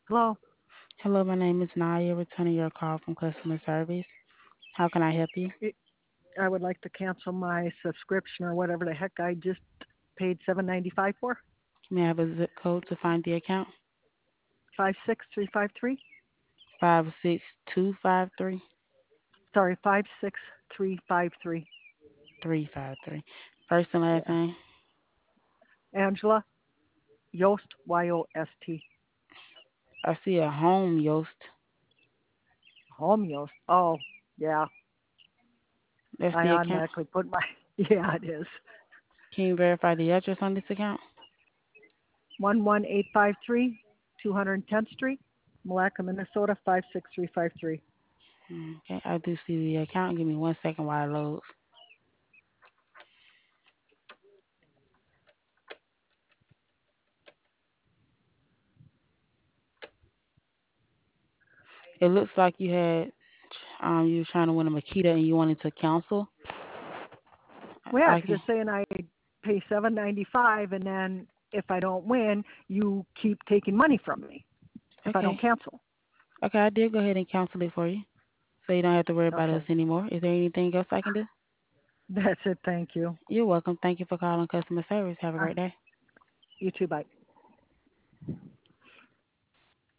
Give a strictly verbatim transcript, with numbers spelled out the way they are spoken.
Hello. Hello, my name is Naya, returning your call from customer service. How can I help you? I I would like to cancel my subscription or whatever the heck I just paid seven ninety five for. May I have a zip code to find the account? Five six three five three. Five six two five three Sorry, five six three five three. three five three. First and last Yeah. name. Angela Yost Y O S T. I see a home Yost. Home Yost. Oh, yeah. That's I the account. automatically put my yeah, it is. Can you verify the address on this account? One one eight five three, two hundred and tenth Street, Malacca, Minnesota five six three five three. Okay, I do see the account. Give me one second while it loads. It looks like you had um you were trying to win a Makita and you wanted to cancel. Well, yeah, I because can. it's saying I pay seven ninety five, and then if I don't win, you keep taking money from me if I don't Okay. cancel. Okay, I did go ahead and cancel it for you, so you don't have to worry about us Okay, anymore. Is there anything else I can do? that's it. Thank you. You're welcome. Thank you for calling customer service. Have a Uh, great day. you too. Bye.